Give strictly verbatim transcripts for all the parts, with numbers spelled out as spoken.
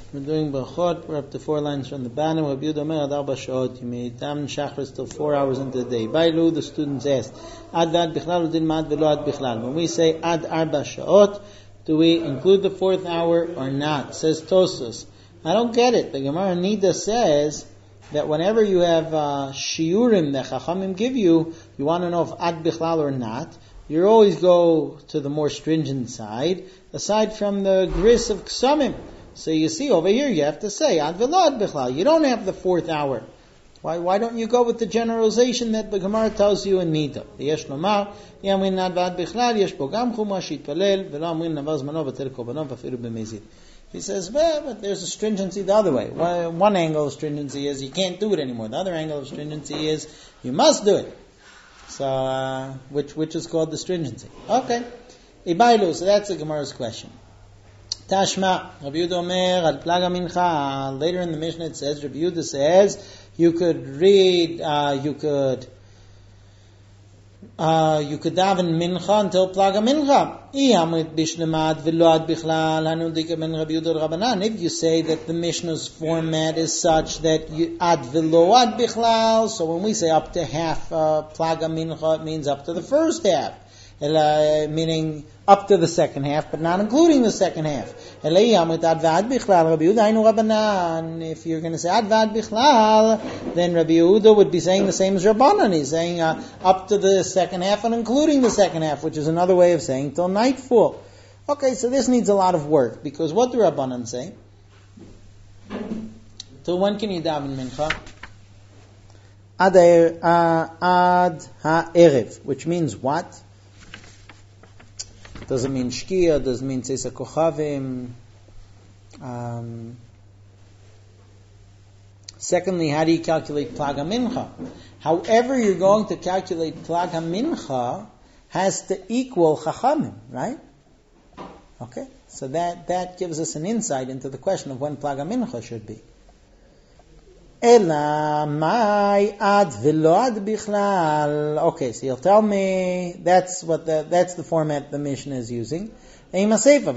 We're doing Brachot. We're up to four lines from the bottom. Rabbi Yehuda Omer ad arba sha'ot. You may daven Shachris till four hours into the day. Bailu, the students asked, ad vad bichlal udin mad velo ad bichlal. When we say ad arba sha'ot, do we include the fourth hour or not? Says Tosfos. I don't get it. The Gemara Nida says that whenever you have uh, shiurim that Chachamim give you, you want to know if ad bichlal or not. You always go to the more stringent side, aside from the gris of Ksamim. So you see over here, you have to say ad velo ad bichlal. You don't have the fourth hour. Why? Why don't you go with the generalization that the Gemara tells you in Nida? Yesh lomar yamin ad vad bichlal yesh bo gam chumash yitpalel velo amrin navar zmano v'tel korbanot v'afilu b'mezid. He says, well, but there's a stringency the other way. One angle of stringency is you can't do it anymore. The other angle of stringency is you must do it. So, uh, which which is called the stringency. Okay. Ibailu, so that's the Gemara's question. Tashma, Rabbi Yehuda Omer, al plaga mincha. Later in the Mishnah it says, Rabbi Yehuda says, you could read, uh, you could, uh, you could daven mincha until plaga mincha. If you say that the Mishnah's format is such that you ad velo ad bichlal, so when we say up to half uh, plaga mincha, it means up to the first half. Uh, meaning up to the second half, but not including the second half. If you're going to say ad vad bichlal, then Rabbi Yehuda would be saying the same as Rabbanan. He's saying uh, up to the second half and including the second half, which is another way of saying till nightfall. Okay, so this needs a lot of work, because what do Rabbanan say? Till when can you daven mincha? Ad ha'erev, which means what? Doesn't mean shkia, doesn't mean tzeisa kochavim. Um, secondly, how do you calculate plaga mincha? However you're going to calculate plaga mincha has to equal chachamim, right? Okay, so that, that gives us an insight into the question of when plaga mincha should be. Ela mai ad velo ad bichlal. Okay, so you'll tell me that's what the, that's the format the Mishnah is using. What does ad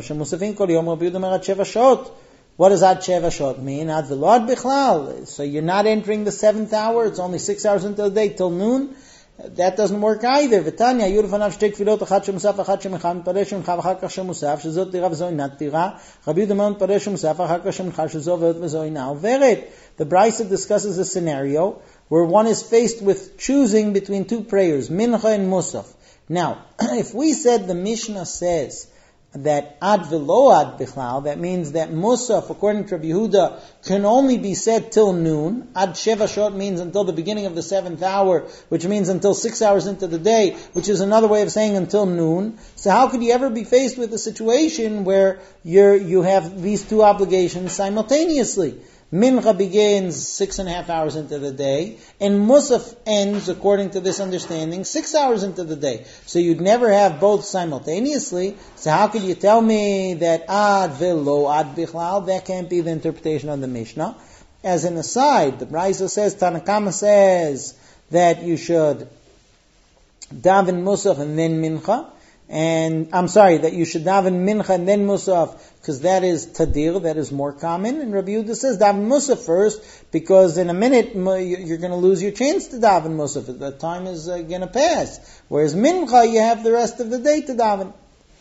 sheva shot mean? Ad velo ad bichlal. So you're not entering the seventh hour. It's only six hours into the day till noon. That doesn't work either. V'tanya yur v'nav shtei tefilot achat shemusaf achat shemecham paresh shemcha v'achar kach shemusaf shezot tira v'zoi nat tira Rabbi Yehuda Omer paresh shemusaf achar kach shemcha shezot v'zoi na uveret. The Brisa discusses a scenario where one is faced with choosing between two prayers, mincha and musaf. Now, if we said the Mishnah says that ad velo ad bichlal, that means that musaf, according to Rabbi Yehuda, can only be said till noon. Ad sheva shot means until the beginning of the seventh hour, which means until six hours into the day, which is another way of saying until noon. So how could you ever be faced with a situation where you're, you have these two obligations simultaneously? Mincha begins six and a half hours into the day, and Musaf ends, according to this understanding, six hours into the day. So you'd never have both simultaneously. So how could you tell me that ad velo ad bichlal? That can't be the interpretation of the Mishnah. As an aside, the Brisa says, Tanakama says that you should daven Musaf and then Mincha. And I'm sorry, that you should daven mincha and then musaf, because that is tadir, that is more common. And Rabbi Yehuda says daven musaf first, because in a minute you're going to lose your chance to daven musaf. The time is uh, going to pass. Whereas mincha, you have the rest of the day to daven.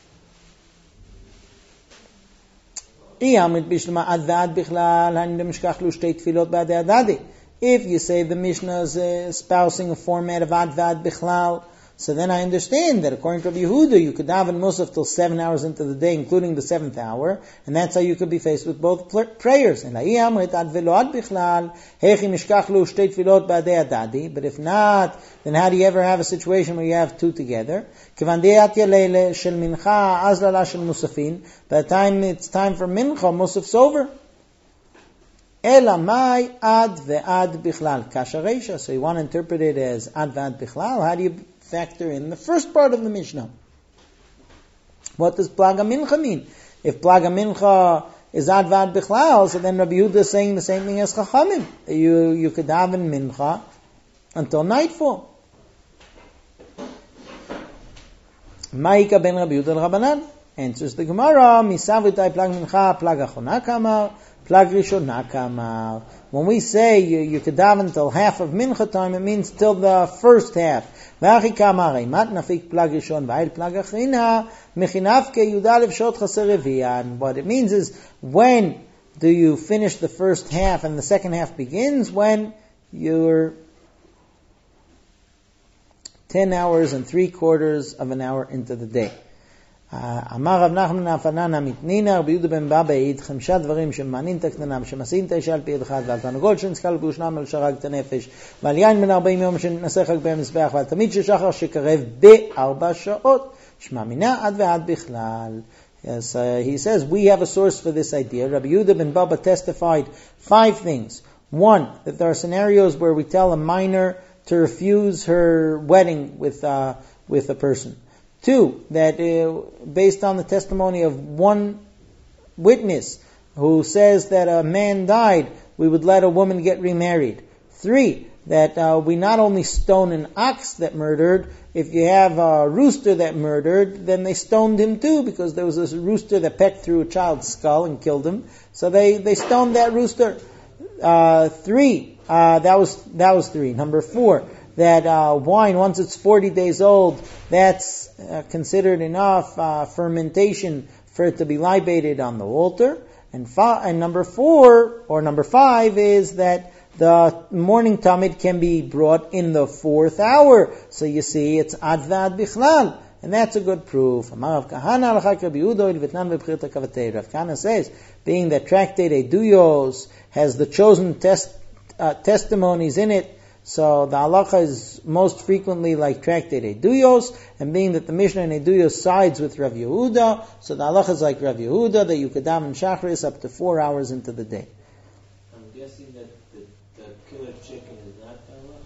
If you say the Mishnah is espousing a format of ad vad bichlal, so then I understand that according to Rabbi Yehuda, you could daven musaf till seven hours into the day, including the seventh hour, and that's how you could be faced with both prayers. But if not, then how do you ever have a situation where you have two together? By the time it's time for mincha, musaf's over. So you want to interpret it as ad vad bichlal. How do you factor in the first part of the Mishnah? What does plaga mincha mean? If plaga mincha is ad vad bichlal, so then Rabbi Yehuda is saying the same thing as Chachamim. You you could daven mincha until nightfall. Ma'ika ben Rabbi Yehuda l'Rabbanan. Answers the Gemara, Misavutai plag mincha, plag achona kamar, plag rishona kamar. When we say you, you could daven until half of mincha time, it means till the first half. V'achi kamar, mat nafik plag rishon, v'ayil plag achina, mechinavke yudalev shot chaser reviyan. What it means is, when do you finish the first half and the second half begins? When you're ten hours and three quarters of an hour into the day. אמר רב נחמן אפננה מתנינה רבי יהודה בן בבא העיד חמישה דברים שמענין את הקטנה שמסין את האישה על פי יד אחד ועל תרנגול שנסקל ביושנם על שרג את הנפש ועל יין בן ארבעים יום שננסח רק במזבח ועל תמיד ששחר שקרב בארבע שעות שמע מינה עד ועד בכלל. Yes, uh, he says we have a source for this idea. Rabbi Yehuda ben Baba testified five things. One, that there are scenarios where we tell a minor to refuse her wedding with uh, with a person. Two, that uh, based on the testimony of one witness who says that a man died, we would let a woman get remarried. Three, that uh, we not only stone an ox that murdered, if you have a rooster that murdered, then they stoned him too, because there was this rooster that pecked through a child's skull and killed him. So they, they stoned that rooster. Uh, three, uh, that was, that was three. Number four, that uh, wine, once it's forty days old, that's uh, considered enough uh, fermentation for it to be libated on the altar. And, fi- and number four, or number five, is that the morning tamid can be brought in the fourth hour. So you see, it's ad vad bichlal. And that's a good proof. Rav Kahana says, being that Tractate Eduyos has the chosen test, uh, testimonies in it, so the halacha is most frequently like Tractate Eduyos, and being that the Mishnah in Eduyos sides with Rav Yehuda, so the halacha is like Rav Yehuda, that you could daven Shachris up to four hours into the day. I'm guessing that the, the killer chicken is not halal?